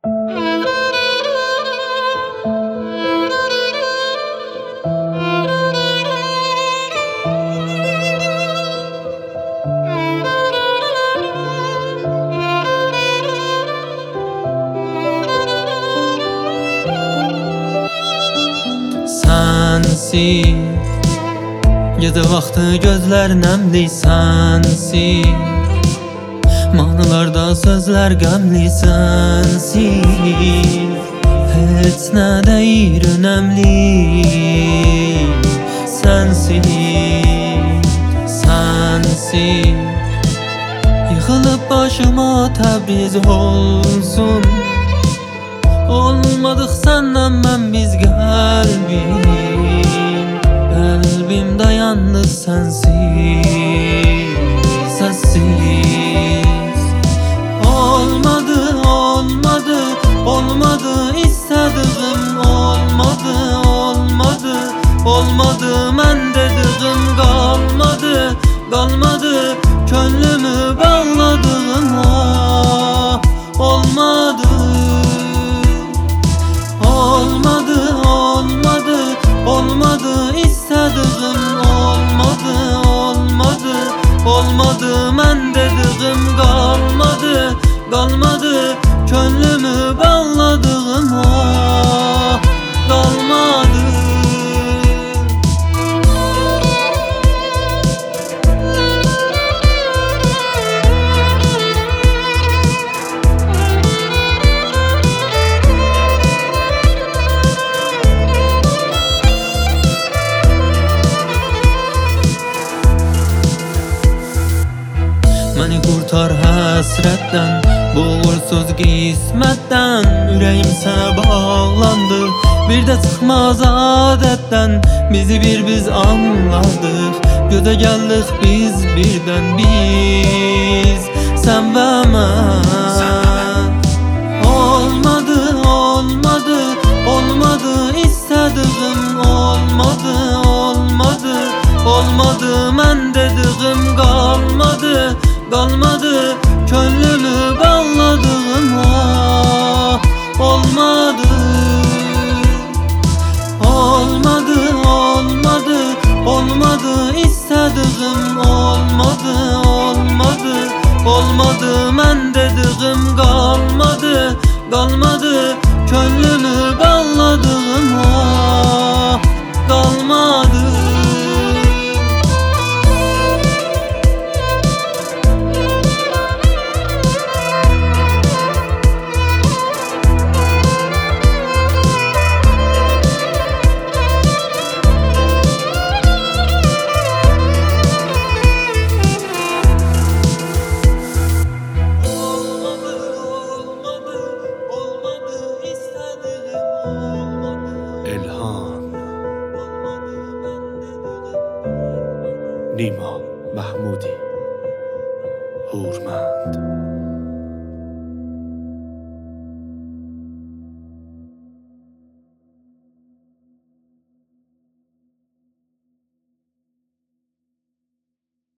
Sensin, gece vakti gözler nemli sensin, mahnılarda sözler gamli sensin. Hiç ne değil önemli, sensin, sensin. Yıkılıp başıma Təbriz olsun, olmadık senden ben biz kalbimde yalnız sensiz, sessiz. Olmadı, olmadı, olmadı istediğim, olmadı, olmadı, olmadı men dediğim, kalmadı, kalmadı gönlümü bağladığım, ah, olmadı. Olmadı, olmadı, olmadı istediğim, olmadı, olmadı, olmadı men dediğim, kalmadı, kalmadı gönlümü bağladığım, ah, kalmadı. Məni qurtar həsrətdən, boğursuz qismətdən. Ürəyim sənə bağlandı, bir də çıxmaz adətdən. Bizi biz anladıq, gödə gəldik biz birdən, biz, sən və mən. Olmadı, olmadı, olmadı istediğim, olmadı, olmadı, olmadı mən dediğim, kalmadı, kalmadı gönlümü bağladığım, ah, olmadı. Olmadı, olmadı, olmadı istediğim, olmadı, olmadı, olmadı men dediğim, kalmadı, kalmadı gönlümü bağladığım, ah, kalmadı. الهام نیما محمودی